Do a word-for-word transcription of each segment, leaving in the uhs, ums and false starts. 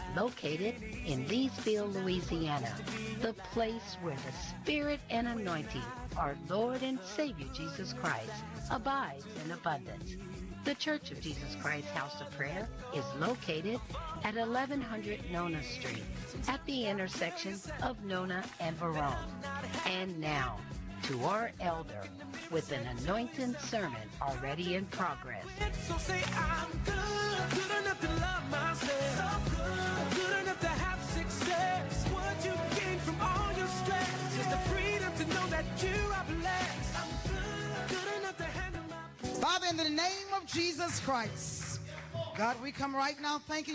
located in Leesville, Louisiana, the place where the Spirit and anointing of our Lord and Savior Jesus Christ abides in abundance. The Church of Jesus Christ House of Prayer is located at eleven hundred Nona Street at the intersection of Nona and Verone. And now, to our elder with an anointed sermon already in progress. So say I'm good, good enough to love myself, so good, good enough to have success. What you gain from all your stress is the freedom to know that you are blessed. I'm good, good enough to handle my... Father, in the name of Jesus Christ, God, we come right now thanking you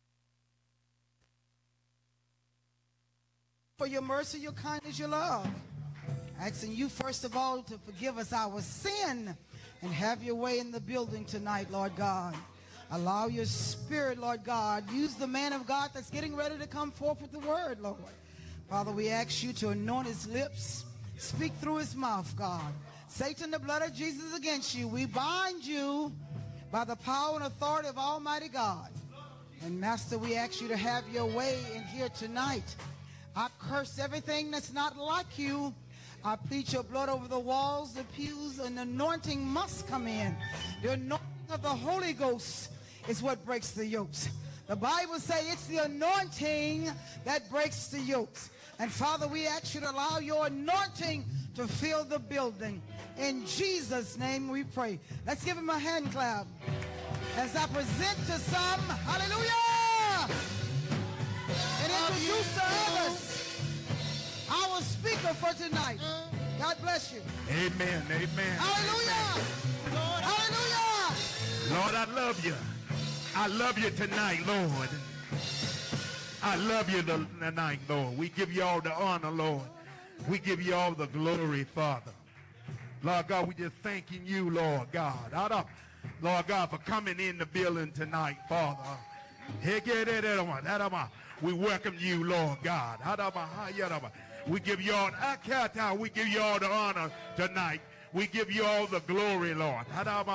for your mercy, your kindness, your love. Asking you, first of all, to forgive us our sin and have your way in the building tonight, Lord God. Allow your Spirit, Lord God. Use the man of God that's getting ready to come forth with the word, Lord. Father, we ask you to anoint his lips, speak through his mouth, God. Satan, the blood of Jesus against you. We bind you by the power and authority of Almighty God. And Master, we ask you to have your way in here tonight. I curse everything that's not like you. I plead your blood over the walls, the pews, and the anointing must come in. The anointing of the Holy Ghost is what breaks the yokes. The Bible says it's the anointing that breaks the yokes. And Father, we ask you to allow your anointing to fill the building. In Jesus' name we pray. Let's give him a hand clap as I present to some, hallelujah, and introduce to others our speaker for tonight. God bless you. Amen. Amen. Hallelujah. Lord, Hallelujah. Lord, I love you. I love you tonight, Lord. I love you tonight, Lord. We give you all the honor, Lord. We give you all the glory, Father. Lord God, we just thanking you, Lord God. Lord God, for coming in the building tonight, Father. We welcome you, Lord God. We give you all, we give you all the honor tonight. We give you all the glory, Lord.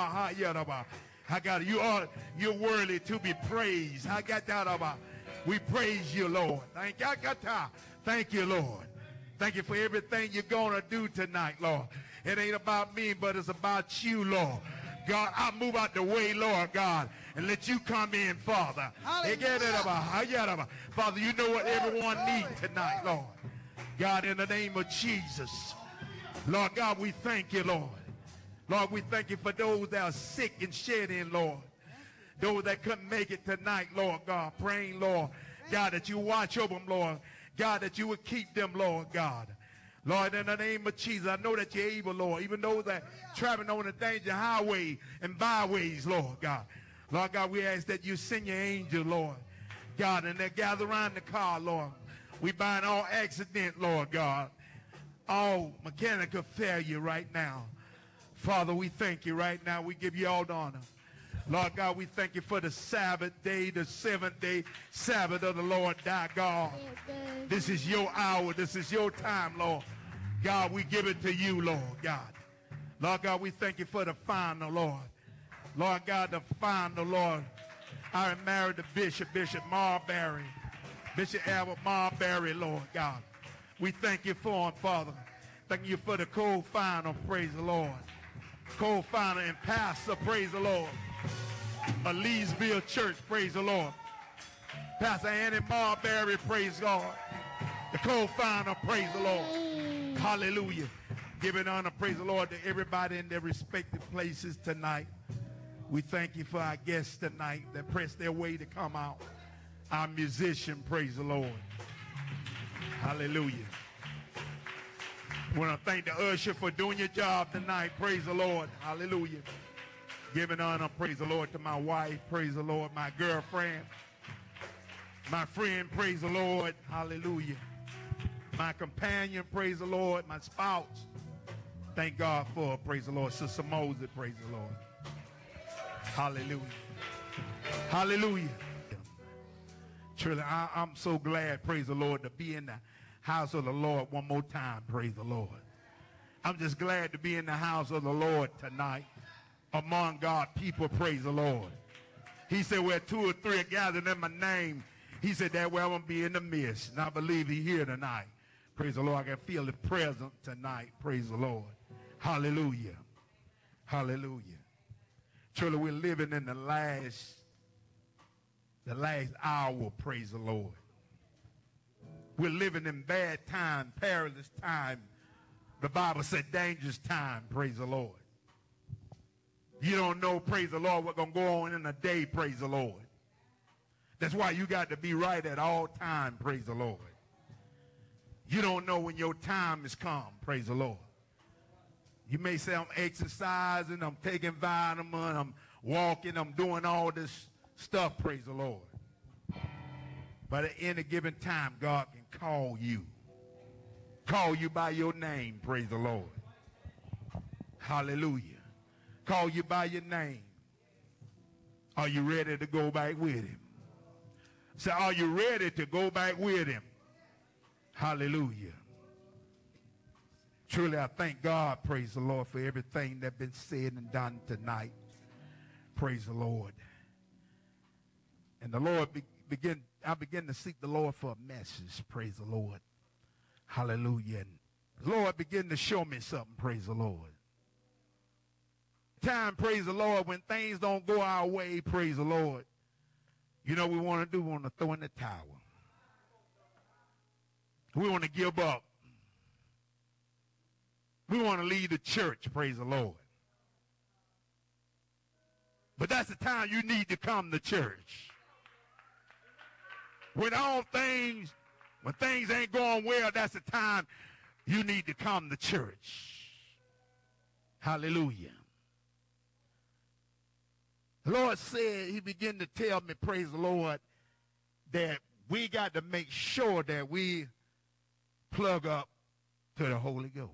I got you all. You're worthy to be praised. I got that. We praise you, Lord. Thank you. Thank you, Lord. Thank you for everything you're gonna do tonight, Lord. It ain't about me, but it's about you, Lord. God, I move out the way, Lord God, and let you come in, Father. Father, you know what everyone needs tonight, Lord. God, in the name of Jesus, Lord God, we thank you, Lord. Lord, we thank you for those that are sick and shedding, Lord. Those that couldn't make it tonight, Lord God, praying, Lord, God, that you watch over them, Lord. God, that you would keep them, Lord God. Lord, in the name of Jesus, I know that you're able, Lord, even those that traveling on the danger highway and byways, Lord God. Lord God, we ask that you send your angel, Lord God, and they gather around the car, Lord. We bind all accident, Lord God, all mechanical failure right now. Father, we thank you right now. We give you all the honor. Lord God, we thank you for the Sabbath day, the seventh day Sabbath of the Lord thy God. This is your hour. This is your time, Lord. God, we give it to you, Lord God. Lord God, we thank you for the final, Lord. Lord God, the final, Lord. I am married to Bishop, Bishop Marbury. Bishop Albert Marbury, Lord God. We thank you for him, Father. Thank you for the co-final, praise the Lord. Co-founder and pastor, praise the Lord, of Leesville Church, praise the Lord. Pastor Annie Marbury, praise God. The co-founder, praise the Lord. Hallelujah. Giving honor, praise the Lord, to everybody in their respective places tonight. We thank you for our guests tonight that pressed their way to come out. Our musician, praise the Lord. Hallelujah. I want to thank the usher for doing your job tonight. Praise the Lord. Hallelujah. Giving honor, praise the Lord, to my wife. Praise the Lord. My girlfriend. My friend, praise the Lord. Hallelujah. My companion, praise the Lord. My spouse. Thank God for, praise the Lord. Sister Moses, praise the Lord. Hallelujah. Hallelujah. Truly, I, I'm so glad, praise the Lord, to be in the house of the Lord one more time, praise the Lord. I'm just glad to be in the house of the Lord tonight among God people, praise the Lord. He said, where two or three are gathered in my name, He said that way I'm going to be in the midst. And I believe he's here tonight. Praise the Lord. I can feel the presence tonight. Praise the Lord. Hallelujah. Hallelujah. Truly, we're living in the last, the last hour. Praise the Lord. We're living in bad time, perilous time. The Bible said dangerous time. Praise the Lord. You don't know, praise the Lord, what's going to go on in a day. Praise the Lord. That's why you got to be right at all time. Praise the Lord. You don't know when your time has come. Praise the Lord. You may say, I'm exercising, I'm taking vitamin, I'm walking, I'm doing all this stuff, praise the Lord. But at any given time, God can call you. Call you by your name, praise the Lord. Hallelujah. Call you by your name. Are you ready to go back with him? Say, are you ready to go back with him? Hallelujah. Truly, I thank God, praise the Lord, for everything that's been said and done tonight. Praise the Lord. And the Lord be, begin, I begin to seek the Lord for a message, praise the Lord. Hallelujah. And the Lord began to show me something, praise the Lord. Time, praise the Lord, when things don't go our way, praise the Lord. You know what we want to do? We want to throw in the towel. We want to give up. We want to leave the church, praise the Lord. But that's the time you need to come to church. When all things, when things ain't going well, that's the time you need to come to church. Hallelujah. The Lord said, he began to tell me, praise the Lord, that we got to make sure that we plug up to the Holy Ghost.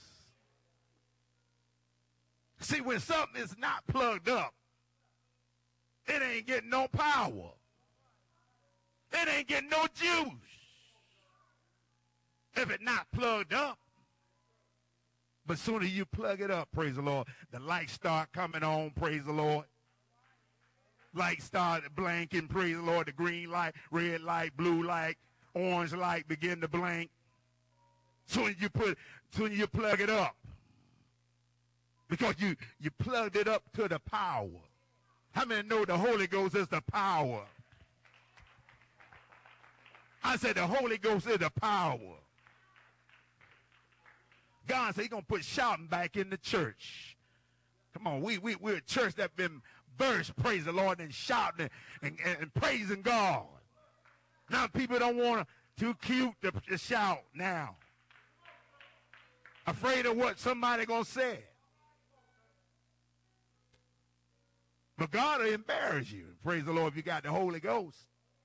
See, when something is not plugged up, it ain't getting no power. It ain't getting no juice. If it's not plugged up. But soon as you plug it up, praise the Lord, the lights start coming on, praise the Lord. Lights start blinking, praise the Lord. The green light, red light, blue light, orange light begin to blink. Soon as you put, soon as you plug it up. Because you, you plugged it up to the power. How many know the Holy Ghost is the power? I said the Holy Ghost is the power. God said he's going to put shouting back in the church. Come on, we, we, we're a church that's been burst, praise the Lord, and shouting and, and, and praising God. Now people don't want to, too cute to, to shout now. Afraid of what somebody going to say. But God will embarrass you. Praise the Lord if you got the Holy Ghost.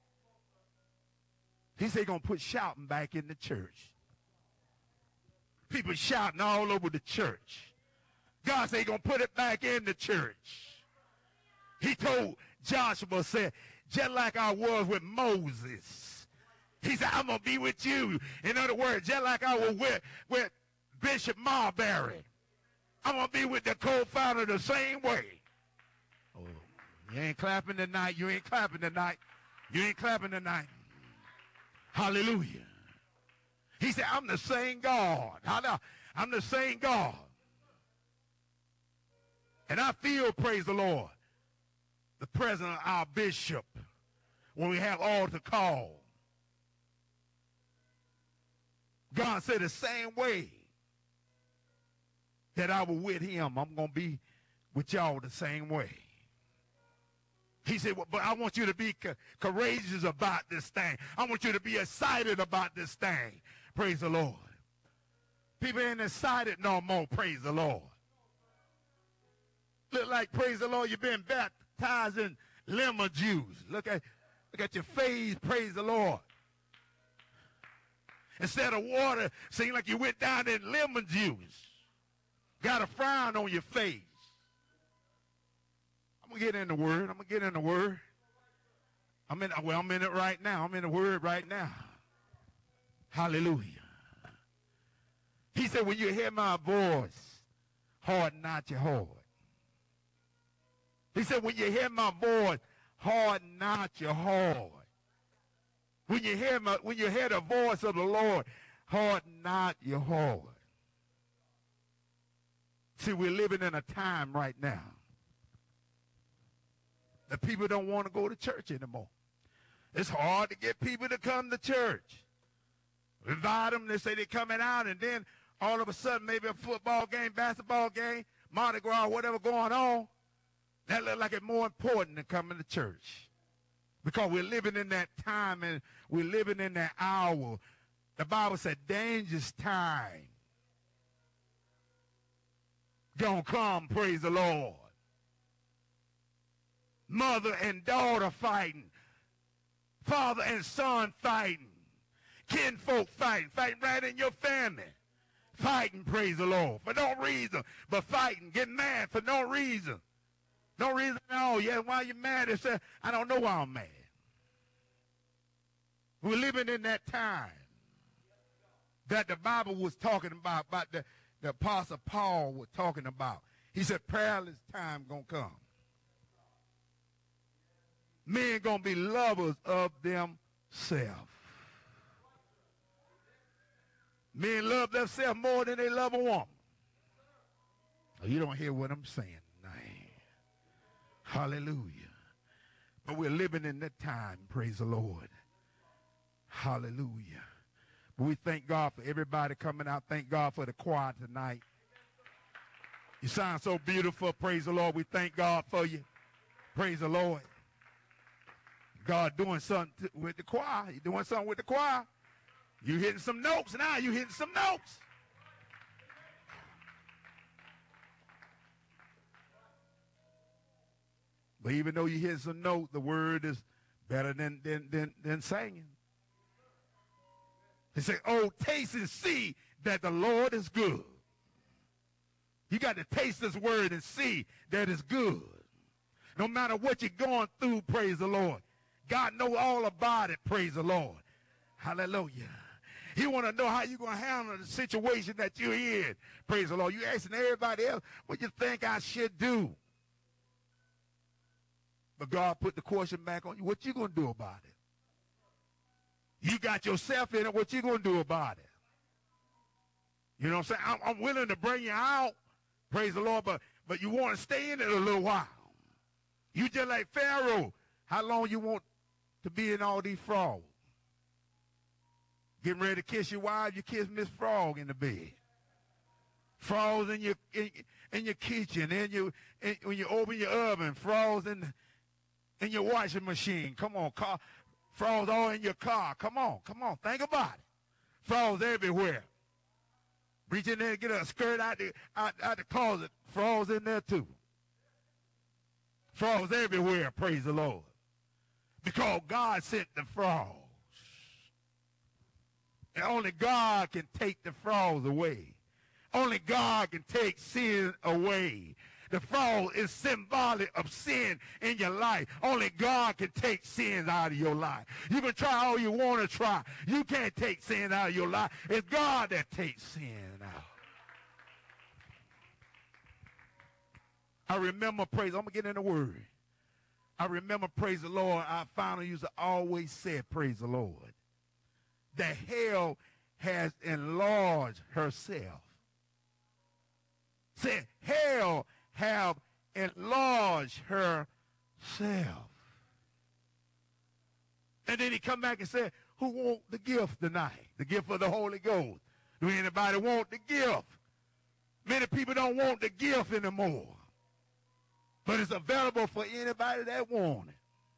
He said he's going to put shouting back in the church. People shouting all over the church. God said he's going to put it back in the church. He told Joshua, said, just like I was with Moses. He said, I'm going to be with you. In other words, just like I was with, with Bishop Marbury. I'm going to be with the co-founder the same way. Oh, you ain't clapping tonight. You ain't clapping tonight. You ain't clapping tonight. Hallelujah. He said, I'm the same God. I'm the same God. And I feel, praise the Lord, the presence of our bishop when we have altar call. God said the same way that I was with him, I'm going to be with y'all the same way. He said, well, but I want you to be co- courageous about this thing. I want you to be excited about this thing. Praise the Lord. People ain't excited no more, praise the Lord. Look like, praise the Lord, you've been baptized in lemon juice. Look at, look at your face, praise the Lord. Instead of water, seem like you went down in lemon juice. Got a frown on your face. I'm going to get in the word. I'm going to get in the word. I'm in, well, I'm in it right now. I'm in the word right now. Hallelujah. He said, when you hear my voice, harden not your heart. He said, when you hear my voice, harden not your heart. When you hear my, when you hear the voice of the Lord, harden not your heart. See, we're living in a time right now that people don't want to go to church anymore. It's hard to get people to come to church. Invite them, they say they're coming out, and then all of a sudden maybe a football game, basketball game, Mardi Gras, whatever going on, that look like it's more important than coming to church. Because we're living in that time and we're living in that hour. The Bible said dangerous time gonna come, praise the Lord. Mother and daughter fighting. Father and son fighting. Kinfolk fighting. Fighting right in your family. Fighting, praise the Lord, for no reason, but fighting, getting mad for no reason. No reason at all. Yeah, why you mad? They say, I don't know why I'm mad. We're living in that time that the Bible was talking about, about the, the Apostle Paul was talking about. He said, perilous time gonna come. Men gonna be lovers of themselves. Men love themselves more than they love a woman. Oh, you don't hear what I'm saying tonight. Hallelujah. But we're living in that time, praise the Lord. Hallelujah. But we thank God for everybody coming out. Thank God for the choir tonight. You sound so beautiful, praise the Lord. We thank God for you. Praise the Lord. God doing something with the choir. He's doing something with the choir. You hitting some notes now. You hitting some notes. But even though you hit some notes, the word is better than, than, than, than singing. He said, oh, taste and see that the Lord is good. You got to taste this word and see that it's good. No matter what you're going through, praise the Lord. God knows all about it, praise the Lord. Hallelujah. He want to know how you're going to handle the situation that you're in. Praise the Lord. You asking everybody else what you think I should do. But God put the question back on you. What you going to do about it? You got yourself in it. What you going to do about it? You know what I'm saying? I'm, I'm willing to bring you out. Praise the Lord. But, but you want to stay in it a little while. You just like Pharaoh. How long you want to be in all these frogs? Getting ready to kiss your wife, you kiss Miss Frog in the bed. Frogs in your in, in your kitchen, in your in, when you open your oven, frogs in in your washing machine. Come on, car, frogs all in your car. Come on, come on, think about it. Frogs everywhere. Reach in there and get a skirt out the out, out the closet. Frogs in there too. Frogs everywhere, praise the Lord. Because God sent the frogs. And only God can take the frogs away. Only God can take sin away. The frog is symbolic of sin in your life. Only God can take sins out of your life. You can try all you want to try. You can't take sin out of your life. It's God that takes sin out. I remember, praise, I'm going to get in the word. I remember, praise the Lord, our founder used to always say, praise the Lord, that hell has enlarged herself. Said, hell have enlarged herself. And then he come back and said, who want the gift tonight? The gift of the Holy Ghost. Do anybody want the gift? Many people don't want the gift anymore. But it's available for anybody that want it.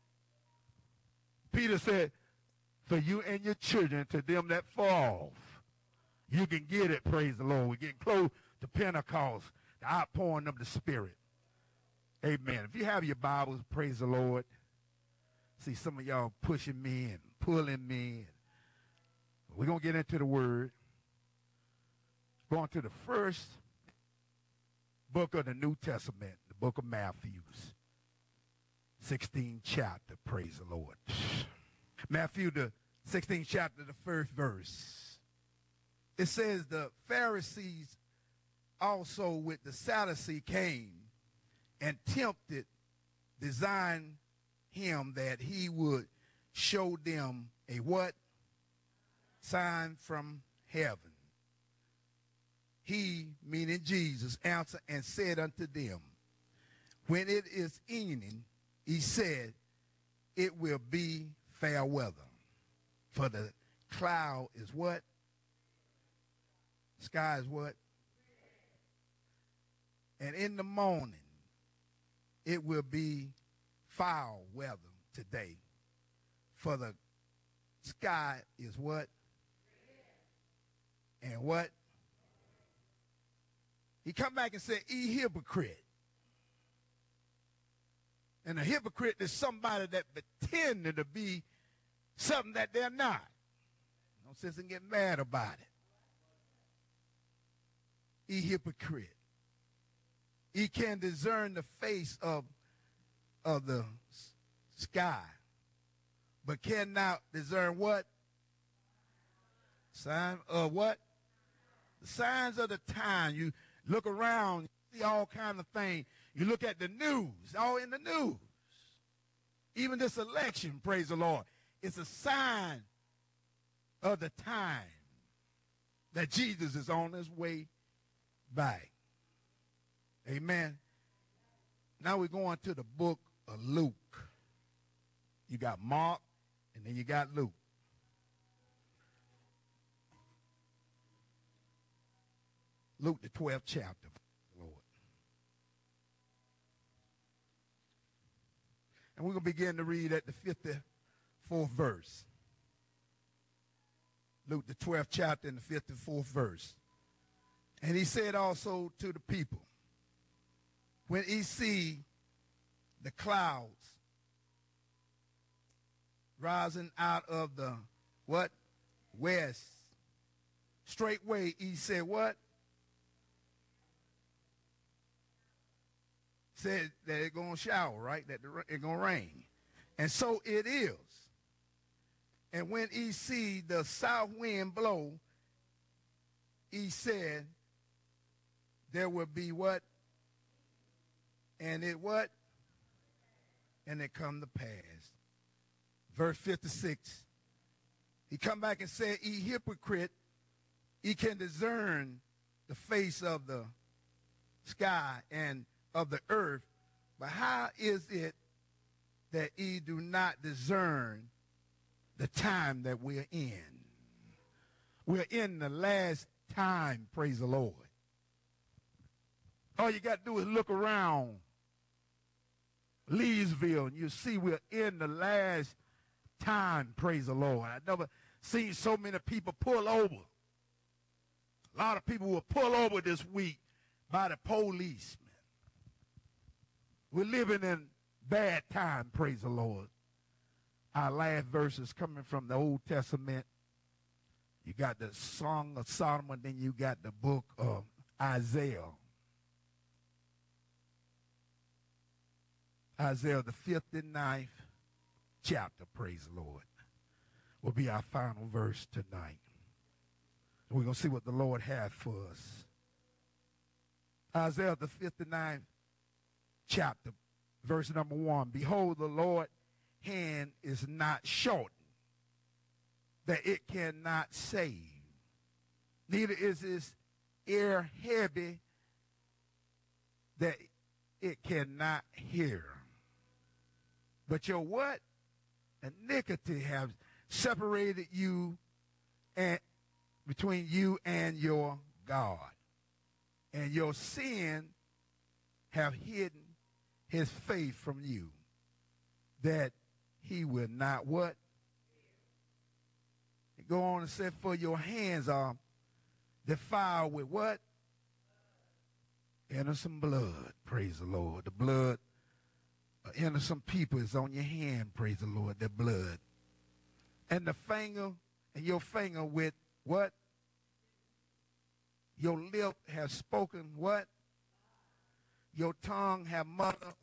Peter said, for you and your children, to them that fall, you can get it, praise the Lord. We're getting close to Pentecost, the outpouring of the Spirit. Amen. If you have your Bibles, praise the Lord. See some of y'all pushing me and pulling me. We're going to get into the Word. Going to the first book of the New Testament, the book of Matthew, sixteenth chapter, praise the Lord. Matthew, the sixteenth chapter, the first verse. It says, the Pharisees also with the Sadducees came and tempted, designed him that he would show them a what? Sign from heaven. He, meaning Jesus, answered and said unto them, when it is evening, he said, it will be fair weather. For the cloud is what? Sky is what? And in the morning, it will be foul weather today. For the sky is what? And what? He come back and said, ye hypocrite. And a hypocrite is somebody that pretended to be something that they're not. No sense in getting mad about it. Ye hypocrite. He can discern the face of, of the sky, but cannot discern what? Sign of what? The signs of the time. You look around, you see all kinds of things. You look at the news, all in the news. Even this election, praise the Lord, it's a sign of the time that Jesus is on his way back. Amen. Now we're going to the book of Luke. You got Mark, and then you got Luke. Luke, the twelfth chapter, Lord. And we're going to begin to read at the fifty-fourth verse. Luke, the twelfth chapter, and the fifty-fourth verse. And he said also to the people, when he see the clouds rising out of the, what? West. Straightway he said, what? Said that it's going to shower, right? That it's going to rain. And so it is. And when he see the south wind blow, he said, there will be what? And it what? And it come to pass. Verse fifty-six. He come back and said, ye hypocrite, ye can discern the face of the sky and of the earth, but how is it that ye do not discern the time that we're in? We're in the last time, praise the Lord. All you got to do is look around Leesville, and you see we're in the last time, praise the Lord. I've never seen so many people pull over. A lot of people will pull over this week by the policemen. We're living in bad time, praise the Lord. Our last verse is coming from the Old Testament. You got the Song of Solomon, then you got the book of Isaiah. Isaiah, the fifty-ninth chapter, praise the Lord, will be our final verse tonight. We're going to see what the Lord has for us. Isaiah, the fifty-ninth chapter, verse number one. Behold, the Lord's hand is not shortened, that it cannot save, neither is his ear heavy, that it cannot hear. But your what? Iniquity has separated you and between you and your God. And your sin have hidden his face from you, that he will not what? Go on and say, for your hands are defiled with what? Innocent blood, praise the Lord. The blood of innocent people is on your hand, praise the Lord, the blood. And the finger, and your finger with what? Your lip has spoken what? Your tongue have muttered.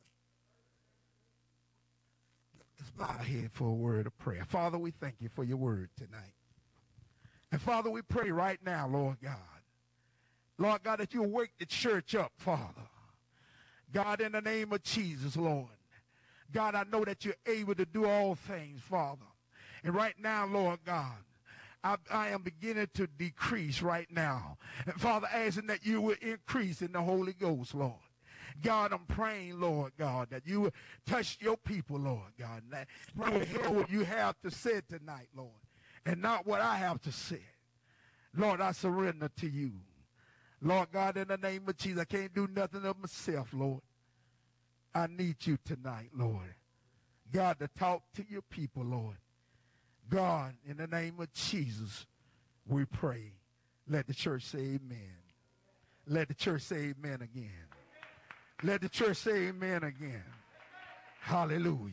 Let's bow our head for a word of prayer. Father, we thank you for your word tonight. And Father, we pray right now, Lord God. Lord God, that you'll wake the church up, Father. God, in the name of Jesus, Lord. God, I know that you're able to do all things, Father. And right now, Lord God, I, I am beginning to decrease right now. And Father, asking that you will increase in the Holy Ghost, Lord. God, I'm praying, Lord God, that you will touch your people, Lord God. And that you will hear what you have to say tonight, Lord, and not what I have to say. Lord, I surrender to you. Lord God, in the name of Jesus, I can't do nothing of myself, Lord. I need you tonight, Lord. God, to talk to your people, Lord. God, in the name of Jesus, we pray. Let the church say amen. Let the church say amen again. Let the church say amen again. Hallelujah.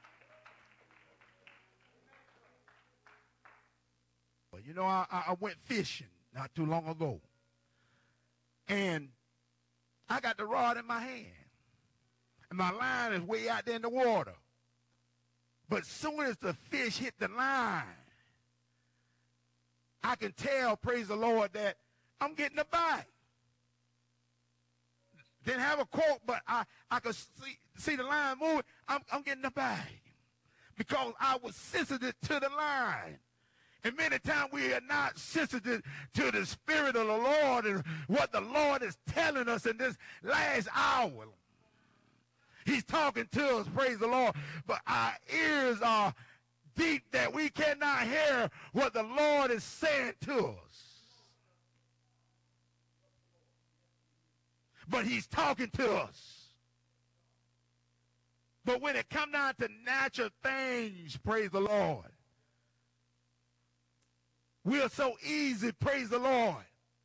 You know, I, I went fishing not too long ago. And I got the rod in my hand. And my line is way out there in the water. But soon as the fish hit the line, I can tell, praise the Lord, that I'm getting a bite. Didn't have a cork, but I, I could see, see the line moving. I'm, I'm getting a bite because I was sensitive to the line. And many times we are not sensitive to the Spirit of the Lord and what the Lord is telling us in this last hour. He's talking to us, praise the Lord, but our ears are deep that we cannot hear what the Lord is saying to us. But he's talking to us. But when it comes down to natural things, praise the Lord, we are so easy, praise the Lord,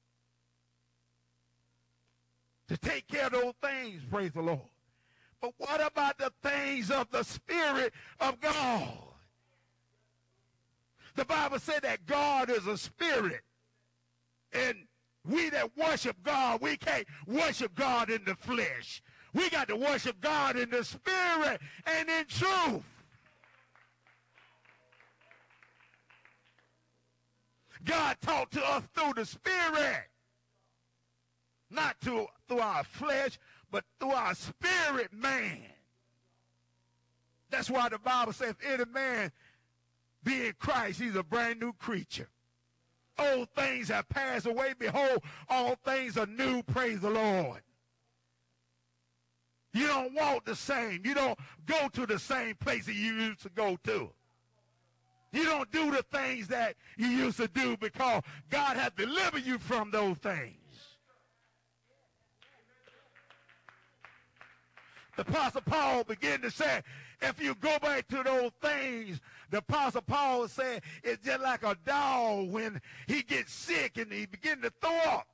to take care of those things, praise the Lord. But what about the things of the Spirit of God? The Bible said that God is a spirit. And we that worship God, we can't worship God in the flesh. We got to worship God in the Spirit and in truth. God talked to us through the Spirit. Not to, through our flesh, but through our spirit man. That's why the Bible says, if any man be in Christ, he's a brand new creature. Old things have passed away. Behold, all things are new. Praise the Lord. You don't walk the same. You don't go to the same place that you used to go to. You don't do the things that you used to do because God has delivered you from those things. The Apostle Paul began to say, if you go back to those things, the Apostle Paul said, it's just like a dog when he gets sick and he begins to throw up.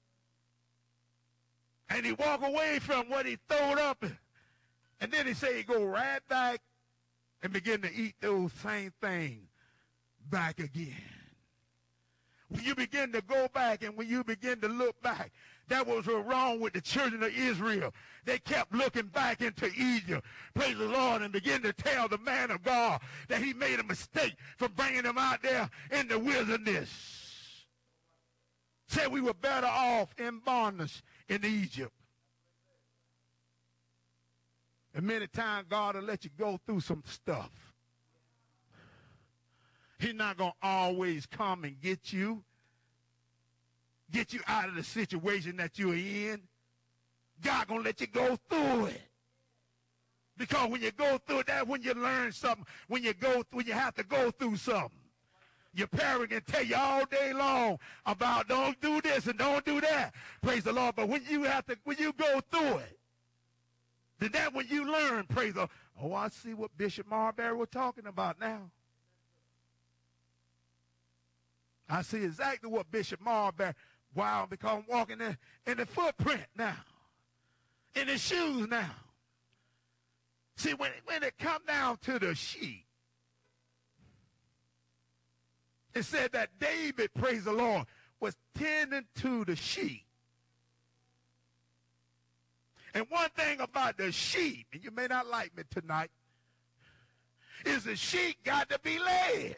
And he walk away from what he throwed up. And then he said he go right back and begin to eat those same things back again. When you begin to go back and when you begin to look back, that was what was wrong with the children of Israel. They kept looking back into Egypt, praise the Lord, and began to tell the man of God that he made a mistake for bringing them out there in the wilderness. Said we were better off in bondage in Egypt. And many times God will let you go through some stuff. He's not going to always come and get you. Get you out of the situation that you're in. God gonna let you go through it. Because when you go through it, that's when you learn something. When you go when you have to go through something. Your parent can tell you all day long about don't do this and don't do that. Praise the Lord. But when you have to, when you go through it, then that's when you learn, praise the Lord. Oh, I see what Bishop Marbury was talking about now. I see exactly what Bishop Marbury. Wow, because I'm walking in, in the footprint now. In the shoes now. See, when, when it come down to the sheep, it said that David, praise the Lord, was tending to the sheep. And one thing about the sheep, and you may not like me tonight, is the sheep got to be led.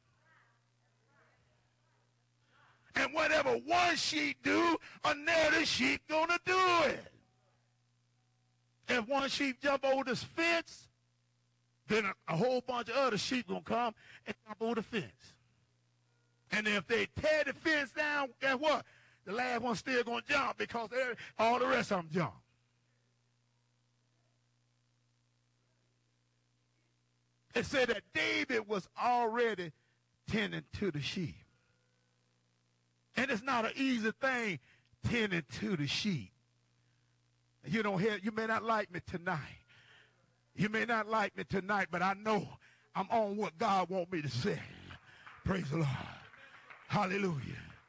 And whatever one sheep do, another sheep gonna do it. If one sheep jump over this fence, then a, a whole bunch of other sheep going to come and jump over the fence. And if they tear the fence down, guess what? The last one still going to jump because all the rest of them jump. It said that David was already tending to the sheep. And it's not an easy thing tending to the sheep. You don't hear, you may not like me tonight. You may not like me tonight, but I know I'm on what God wants me to say. Praise the Lord. Hallelujah.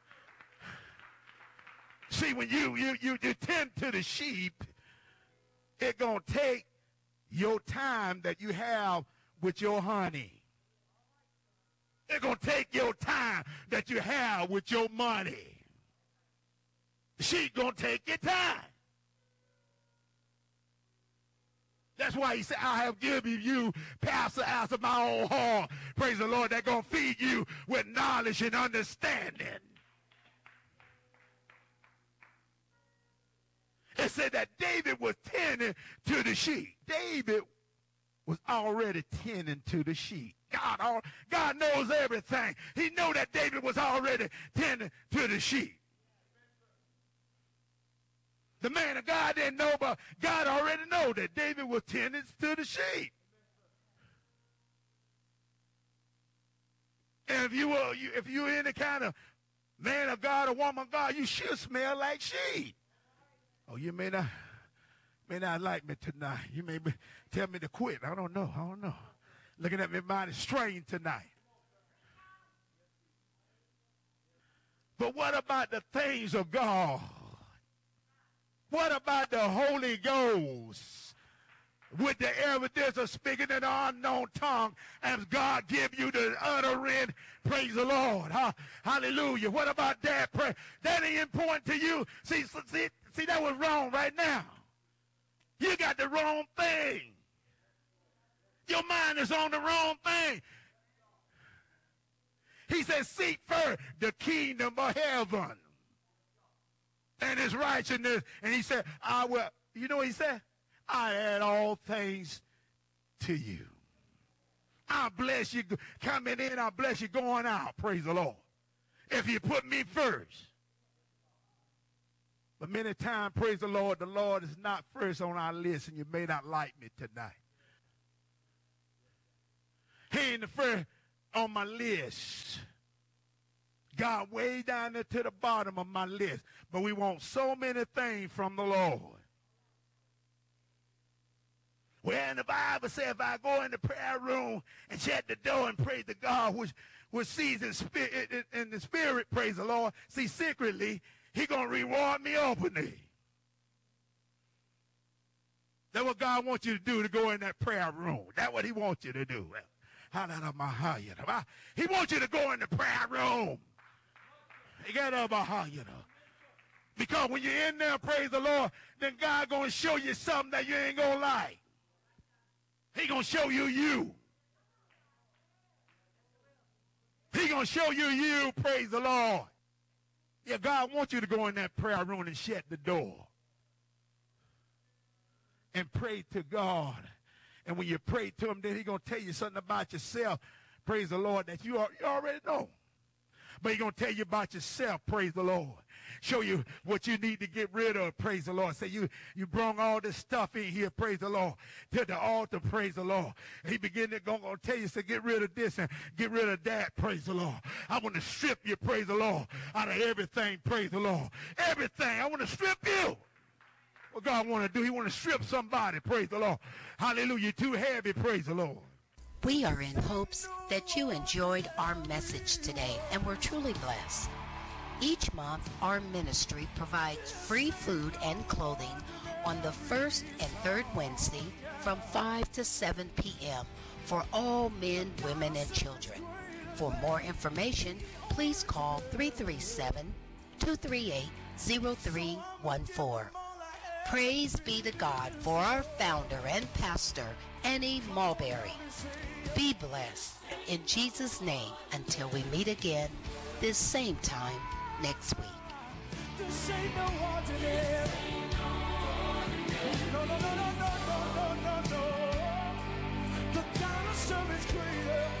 See, when you, you, you, you tend to the sheep, it's going to take your time that you have with your honey. It's going to take your time that you have with your money. The sheep going to take your time. That's why he said, I have given you pastor after my own heart. Praise the Lord. They're going to feed you with knowledge and understanding. It said that David was tending to the sheep. David was already tending to the sheep. God, all, God knows everything. He knew that David was already tending to the sheep. The man of God didn't know, but God already knew that David was tending to the sheep. And if you were, you, if you're any kind of man of God or woman of God, you should smell like sheep. Oh, you may not, may not like me tonight. You may be, tell me to quit. I don't know. I don't know. Looking at me mighty strange tonight. But what about the things of God? What about the Holy Ghost? With the evidence of speaking in an unknown tongue as God give you the uttering, praise the Lord. Hallelujah. What about that prayer? That ain't important to you. See, see, see, that was wrong right now. You got the wrong thing. Your mind is on the wrong thing. He said, seek first the kingdom of heaven and his righteousness. And he said, I will, you know what he said? I add all things to you. I'll bless you coming in. I'll bless you going out. Praise the Lord. If you put me first. But many times, praise the Lord, the Lord is not first on our list, and you may not like me tonight. He ain't the first on my list. God way down there to the bottom of my list. But we want so many things from the Lord. Well, in the Bible says if I go in the prayer room and shut the door and pray to God, which, which sees in, spirit, in, in the spirit, praise the Lord, see secretly, he going to reward me openly. That's what God wants you to do, to go in that prayer room. That's what he wants you to do. He wants you to go in the prayer room. Because when you're in there, praise the Lord, then God going to show you something that you ain't going to like. He going to show you you. He going to show you you, praise the Lord. Yeah, God wants you to go in that prayer room and shut the door. And pray to God. And when you pray to him, then he's going to tell you something about yourself, praise the Lord, that you, are, you already know. But he's going to tell you about yourself, praise the Lord. Show you what you need to get rid of, praise the Lord. Say, you, you brought all this stuff in here, praise the Lord, to the altar, praise the Lord. And he begin to go, going to tell you, say, get rid of this and get rid of that, praise the Lord. I want to strip you, praise the Lord, out of everything, praise the Lord. Everything, I want to strip you. What God want to do, he want to strip somebody, praise the Lord. Hallelujah, too heavy, praise the Lord. We are in hopes that you enjoyed our message today and were truly blessed. Each month, our ministry provides free food and clothing on the first and third Wednesday from five to seven p m for all men, women, and children. For more information, please call three three seven, two three eight, zero three one four. Praise be to God for our founder and pastor, Annie Mulberry. Be blessed in Jesus' name until we meet again this same time next week. This ain't no ordinary. No, no, no, no, no, no, no, no, no. The God so much greater.